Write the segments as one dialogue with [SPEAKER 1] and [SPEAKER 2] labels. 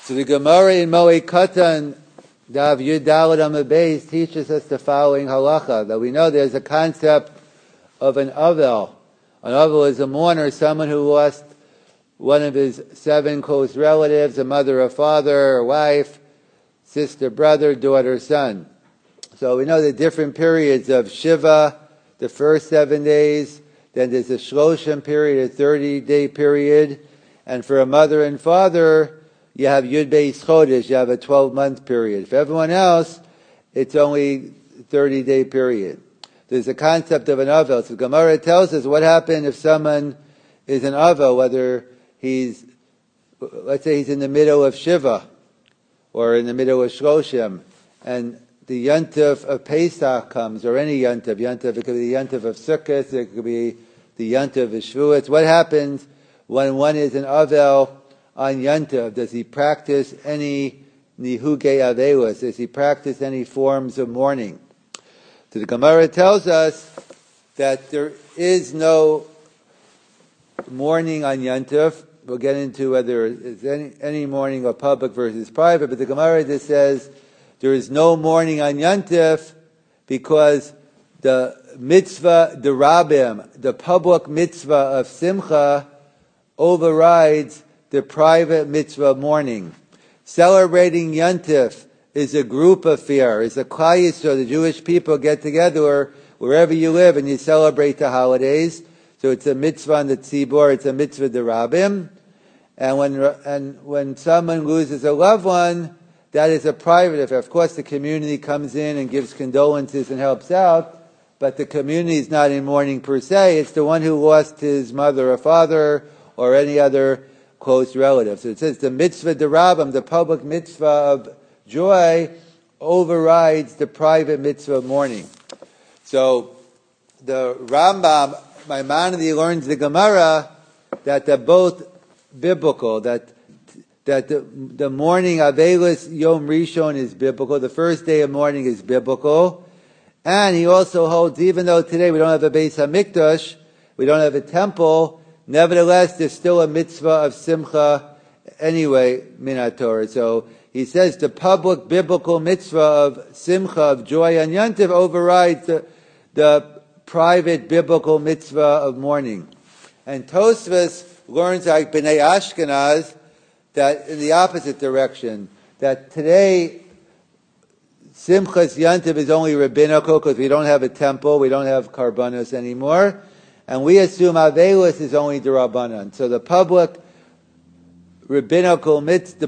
[SPEAKER 1] So the Gemara in Moed Katan, Dav Yud Daled Amud Beis, teaches us the following halacha, that we know there's a concept of an avel. An avel is a mourner, someone who lost one of his 7 close relatives, a mother, a father, a wife, sister, brother, daughter, son. So we know the different periods of Shiva, the first 7 days, then there's a Shloshim period, a 30-day period, and for a mother and father, you have Yud Beis Chodesh, you have a 12-month period. For everyone else, it's only 30-day period. There's a concept of an avel. So Gemara tells us what happened if someone is an avel, whether he's, let's say he's in the middle of Shiva, or in the middle of Shloshim, and the Yontif of Pesach comes, or any Yontif. Yontif, it could be the Yontif of Sukkot, it could be the Yontif of Shavuot. What happens when one is an avel on Yontif? Does he practice any nihugei avelos? Does he practice any forms of mourning? So the Gemara tells us that there is no mourning on Yontif. We'll get into whether it's any mourning or public versus private, but the Gemara just says there is no mourning on Yontif because the mitzvah derabim, the public mitzvah of Simcha, overrides the private mitzvah of mourning. Celebrating Yontif is a group affair, is a Klal Yisrael. The Jewish people get together wherever you live and you celebrate the holidays. So it's a mitzvah on the tzibor, it's a mitzvah derabim. And when someone loses a loved one, that is a private affair. Of course, the community comes in and gives condolences and helps out, but the community is not in mourning per se. It's the one who lost his mother or father or any other close relative. So it says the mitzvah derabim, the public mitzvah of joy, overrides the private mitzvah of mourning. So the Rambam, Maimonides, learns the Gemara that they're both biblical, that the mourning Avelis Yom Rishon is biblical, the first day of mourning is biblical, and he also holds, even though today we don't have a Beis HaMikdash, we don't have a temple, nevertheless there's still a mitzvah of Simcha anyway, Minat Torah. So he says the public biblical mitzvah of Simcha, of joy on Yontif, overrides the private biblical mitzvah of mourning. And Tosfos learns like Bnei Ashkenaz that in the opposite direction, that today Simchas Yontif is only rabbinical because we don't have a temple, we don't have karbanos anymore, and we assume Avelis is only D'Rabbanan. So the public rabbinical mitzvah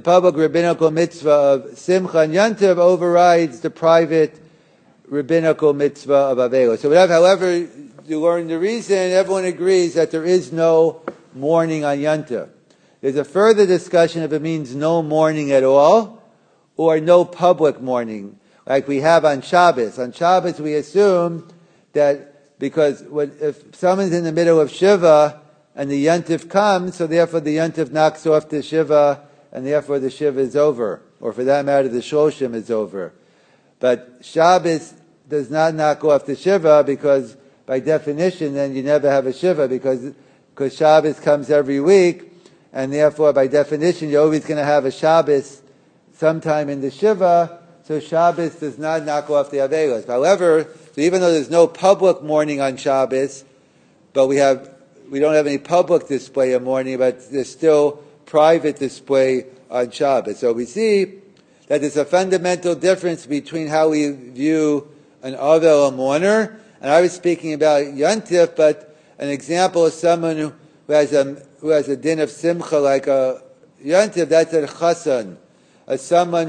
[SPEAKER 1] of Simcha and Yontif overrides the private rabbinical mitzvah of Avelis. So however you learn the reason, everyone agrees that there is no mourning on Yontif. There's a further discussion if it means no mourning at all or no public mourning, like we have on Shabbos. On Shabbos we assume that because if someone's in the middle of Shiva and the Yontif comes, so therefore the Yontif knocks off the Shiva and therefore the Shiva is over. Or for that matter, the Shloshim is over. But Shabbos does not knock off the Shiva because by definition then you never have a Shiva because Shabbos comes every week, and therefore by definition you're always going to have a Shabbos sometime in the Shiva, so Shabbos does not knock off the Avelos. However, so even though there's no public mourning on Shabbos, but we don't have any public display of mourning, but there's still private display on Shabbos. So we see that there's a fundamental difference between how we view an avel, a mourner, and I was speaking about Yontif, but an example of someone who has a din of simcha like a Yontif, that's a chassan, someone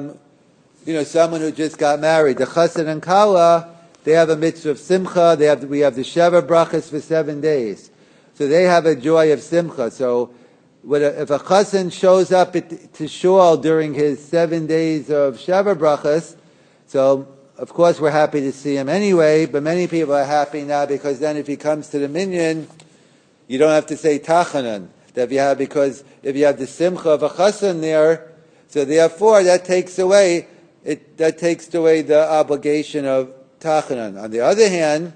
[SPEAKER 1] who just got married. The chassan and kala, they have a mitzvah of simcha. We have the Sheva brachas for 7 days, so they have a joy of simcha. So if a chassan shows up to shul during his 7 days of Sheva brachas, so of course we're happy to see him anyway, but many people are happy now because then if he comes to the minyan, you don't have to say tachanan. Because if you have the simcha of a chassan there, so therefore that takes away the obligation of tachanan. On the other hand,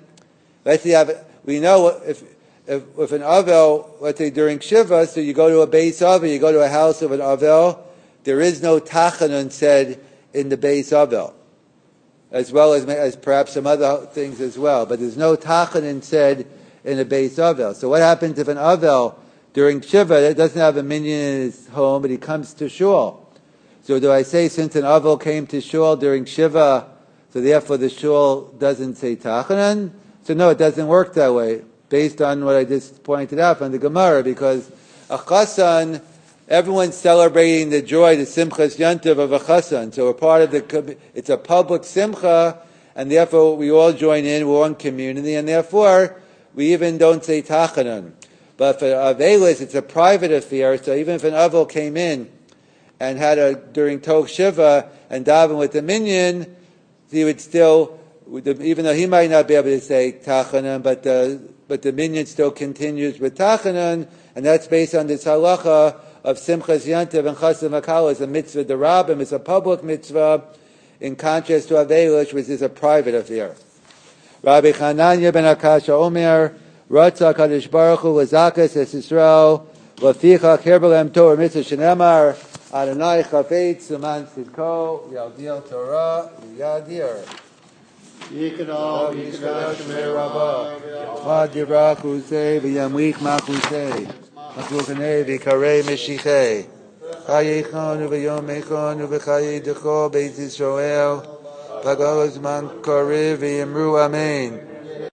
[SPEAKER 1] we know if an avel, let's say during Shiva, so you go to a Beis Avel, you go to a house of an avel, there is no Tachanun said in the Beis Avel, as well as perhaps some other things as well. But there's no Tachanun said in the Beis Avel. So what happens if an Avel during Shiva that doesn't have a minyan in his home, but he comes to Shul? So do I say since an Avel came to Shul during Shiva, so therefore the Shul doesn't say Tachanun? So no, it doesn't work that way, based on what I just pointed out from the Gemara, because a Chasan, everyone's celebrating the joy, the Simchas Yantiv of a Chasan. So we're part of it's a public Simcha, and therefore we all join in, we're one community, and therefore we even don't say Tachanun. But for Avelis, it's a private affair, so even if an Avel came in and had during Tov Shiva and daven with the minyan, he would still, even though he might not be able to say Tachanun, but the minyan still continues with Tachanun, and that's based on this halacha of Simchas Yantiv and Chasam Hakala is a mitzvah derabim, it's a public mitzvah, in contrast to Avelis, which is a private affair. Rabbi Chananya ben Akasha Omer, Ratzah Kadosh Baruch Hu Lazakas Es Yisrael Laficha Kerbelem Torah Mitzvah Shenemar Adonai Chafetz Suman Sidko Yaldil Torah Yadir Yikadal Yishkadash Me'Rabah Mad Yivrach Husei V'Yamlich Mach Husei Machlukanei V'Karei Meshichei Chayechon U'V'Yom Echon U'V'Chayei Decho Beis Yisrael Pagol Zman Karev V'Yemru Amen.